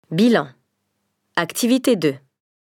Bilan. Activité 2.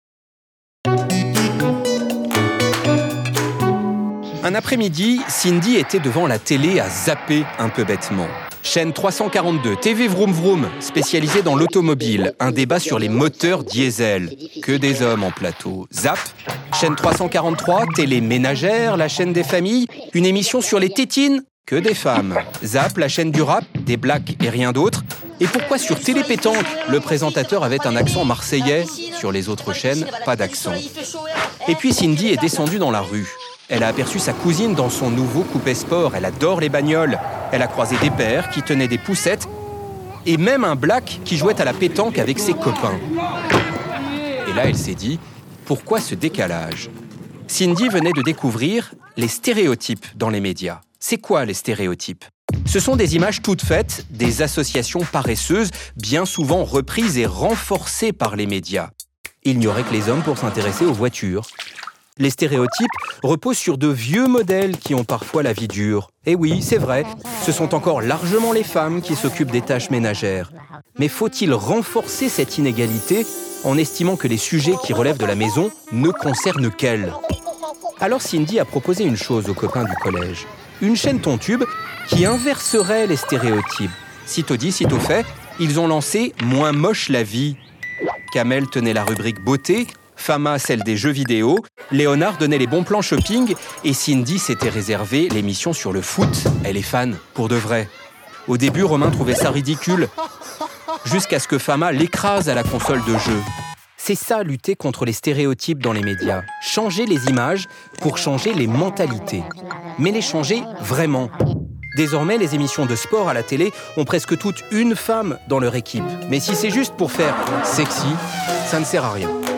Un après-midi, Cindy était devant la télé à zapper un peu bêtement. Chaîne 342, TV Vroom Vroom, spécialisée dans l'automobile. Un débat sur les moteurs diesel. Que des hommes en plateau. Zap. Chaîne 343, télé ménagère, la chaîne des familles. Une émission sur les tétines. Que des femmes. Zap, la chaîne du rap, des blacks et rien d'autre. Et pourquoi sur Télé Pétanque, le présentateur avait un accent marseillais? Sur les autres chaînes, pas d'accent. Et puis Cindy est descendue dans la rue. Elle a aperçu sa cousine dans son nouveau coupé sport. Elle adore les bagnoles. Elle a croisé des pères qui tenaient des poussettes et même un black qui jouait à la pétanque avec ses copains. Et là, elle s'est dit, pourquoi ce décalage? Cindy venait de découvrir les stéréotypes dans les médias. C'est quoi les stéréotypes? Ce sont des images toutes faites, des associations paresseuses, bien souvent reprises et renforcées par les médias. Il n'y aurait que les hommes pour s'intéresser aux voitures. Les stéréotypes reposent sur de vieux modèles qui ont parfois la vie dure. Et oui, c'est vrai, ce sont encore largement les femmes qui s'occupent des tâches ménagères. Mais faut-il renforcer cette inégalité en estimant que les sujets qui relèvent de la maison ne concernent qu'elles? Alors Cindy a proposé une chose aux copains du collège. Une chaîne Tontube qui inverserait les stéréotypes. Sitôt dit, sitôt fait, ils ont lancé « Moins moche la vie ». Kamel tenait la rubrique beauté, Fama celle des jeux vidéo, Léonard donnait les bons plans shopping et Cindy s'était réservé l'émission sur le foot. Elle est fan, pour de vrai. Au début, Romain trouvait ça ridicule, jusqu'à ce que Fama l'écrase à la console de jeu. C'est ça, lutter contre les stéréotypes dans les médias. Changer les images pour changer les mentalités. Mais les changer vraiment. Désormais, les émissions de sport à la télé ont presque toutes une femme dans leur équipe. Mais si c'est juste pour faire sexy, ça ne sert à rien.